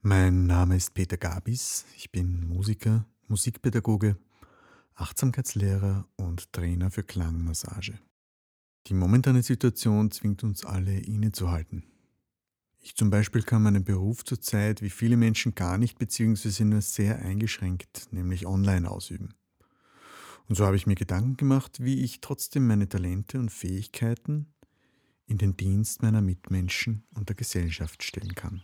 Mein Name ist Peter Gabis. Ich bin Musiker, Musikpädagoge, Achtsamkeitslehrer und Trainer für Klangmassage. Die momentane Situation zwingt uns alle innezuhalten. Ich zum Beispiel kann meinen Beruf zurzeit wie viele Menschen gar nicht bzw. nur sehr eingeschränkt, nämlich online ausüben. Und so habe ich mir Gedanken gemacht, wie ich trotzdem meine Talente und Fähigkeiten in den Dienst meiner Mitmenschen und der Gesellschaft stellen kann.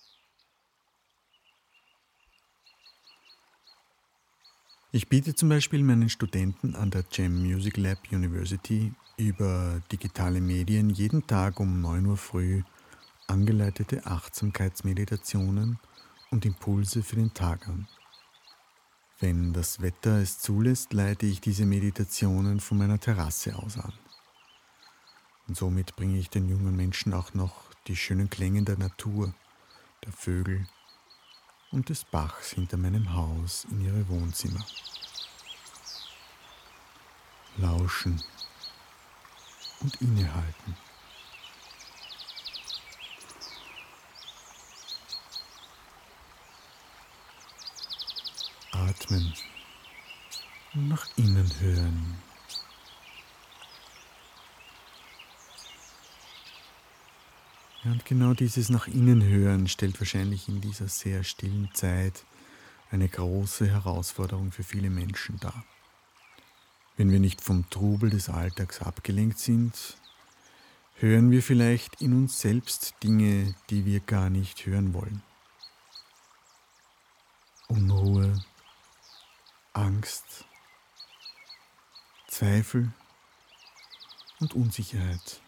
Ich biete zum Beispiel meinen Studenten an der Jam Music Lab University über digitale Medien jeden Tag um 9 Uhr früh angeleitete Achtsamkeitsmeditationen und Impulse für den Tag an. Wenn das Wetter es zulässt, leite ich diese Meditationen von meiner Terrasse aus an. Und somit bringe ich den jungen Menschen auch noch die schönen Klänge der Natur, der Vögel und des Bachs hinter meinem Haus in ihre Wohnzimmer. Lauschen und innehalten. Atmen und nach innen hören. Ja, und genau dieses nach innen hören stellt wahrscheinlich in dieser sehr stillen Zeit eine große Herausforderung für viele Menschen dar. Wenn wir nicht vom Trubel des Alltags abgelenkt sind, hören wir vielleicht in uns selbst Dinge, die wir gar nicht hören wollen. Unruhe, Angst, Zweifel und Unsicherheit.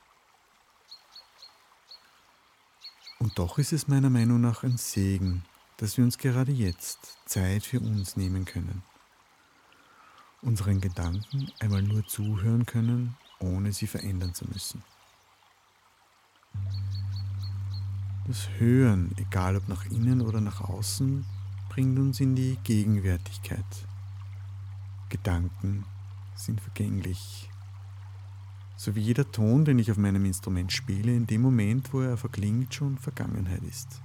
Und doch ist es meiner Meinung nach ein Segen, dass wir uns gerade jetzt Zeit für uns nehmen können, unseren Gedanken einmal nur zuhören können, ohne sie verändern zu müssen. Das Hören, egal ob nach innen oder nach außen, bringt uns in die Gegenwärtigkeit. Gedanken sind vergänglich. So wie jeder Ton, den ich auf meinem Instrument spiele, in dem Moment, wo er verklingt, schon Vergangenheit ist.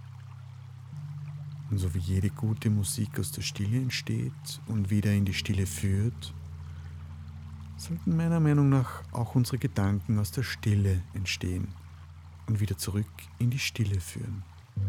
Und so wie jede gute Musik aus der Stille entsteht und wieder in die Stille führt, sollten meiner Meinung nach auch unsere Gedanken aus der Stille entstehen und wieder zurück in die Stille führen.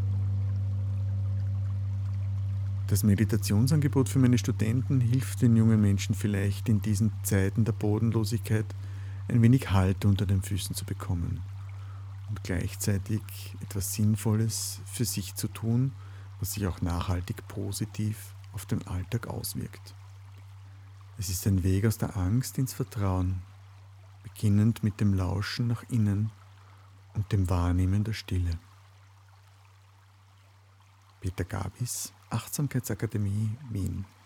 Das Meditationsangebot für meine Studenten hilft den jungen Menschen vielleicht in diesen Zeiten der Bodenlosigkeit ein wenig Halt unter den Füßen zu bekommen und gleichzeitig etwas Sinnvolles für sich zu tun, was sich auch nachhaltig positiv auf den Alltag auswirkt. Es ist ein Weg aus der Angst ins Vertrauen, beginnend mit dem Lauschen nach innen und dem Wahrnehmen der Stille. Peter Gabis, Achtsamkeitsakademie, Wien.